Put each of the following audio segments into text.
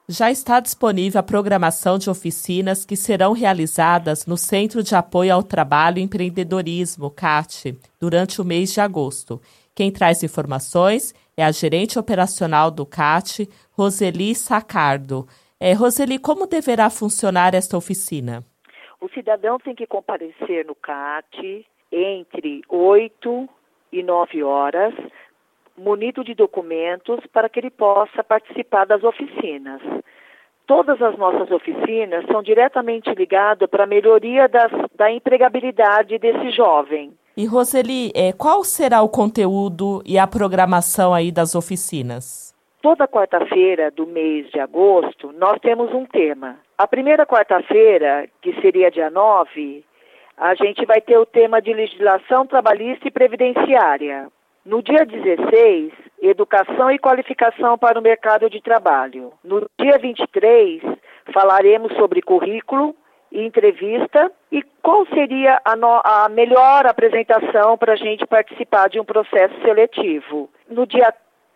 Já está disponível a programação de oficinas que serão realizadas no Centro de Apoio ao Trabalho e Empreendedorismo, CAT, durante o mês de agosto. Quem traz informações é a gerente operacional do CAT, Roseli Sacardo. Roseli, como deverá funcionar esta oficina? O cidadão tem que comparecer no CAT entre 8 e 9 horas, munido de documentos para que ele possa participar das oficinas. Todas as nossas oficinas são diretamente ligadas para a melhoria da empregabilidade desse jovem. E Roseli, qual será o conteúdo e a programação aí das oficinas? Toda quarta-feira do mês de agosto, nós temos um tema. A primeira quarta-feira, que seria dia 9, a gente vai ter o tema de legislação trabalhista e previdenciária. No dia 16, educação e qualificação para o mercado de trabalho. No dia 23, falaremos sobre currículo e entrevista e qual seria a melhor apresentação para a gente participar de um processo seletivo. No dia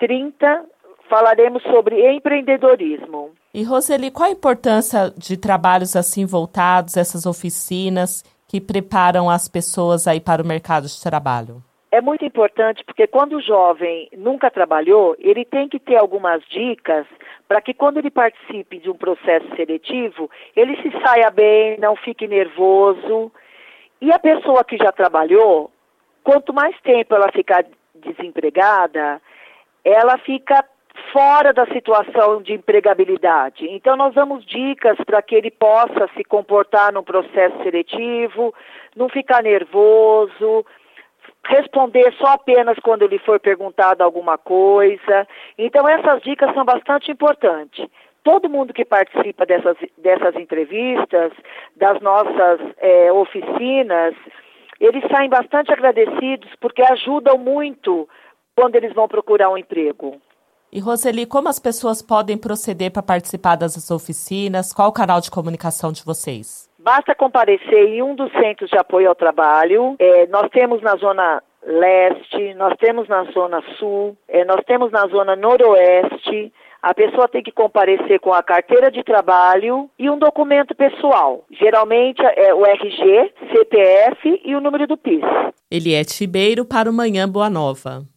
30, falaremos sobre empreendedorismo. E Roseli, qual a importância de trabalhos assim voltados, essas oficinas que preparam as pessoas aí para o mercado de trabalho? É muito importante porque quando o jovem nunca trabalhou, ele tem que ter algumas dicas para que quando ele participe de um processo seletivo, ele se saia bem, não fique nervoso. E a pessoa que já trabalhou, quanto mais tempo ela ficar desempregada, ela fica fora da situação de empregabilidade. Então, nós damos dicas para que ele possa se comportar num processo seletivo, não ficar nervoso, responder só apenas quando ele for perguntado alguma coisa. Então, essas dicas são bastante importantes. Todo mundo que participa dessas entrevistas, das nossas oficinas, eles saem bastante agradecidos porque ajudam muito quando eles vão procurar um emprego. E Roseli, como as pessoas podem proceder para participar das oficinas? Qual o canal de comunicação de vocês? Basta comparecer em um dos centros de apoio ao trabalho. Nós temos na Zona Leste, nós temos na Zona Sul, nós temos na Zona Noroeste. A pessoa tem que comparecer com a carteira de trabalho e um documento pessoal. Geralmente é o RG, CPF e o número do PIS. Eliette Ribeiro para o Manhã Boa Nova.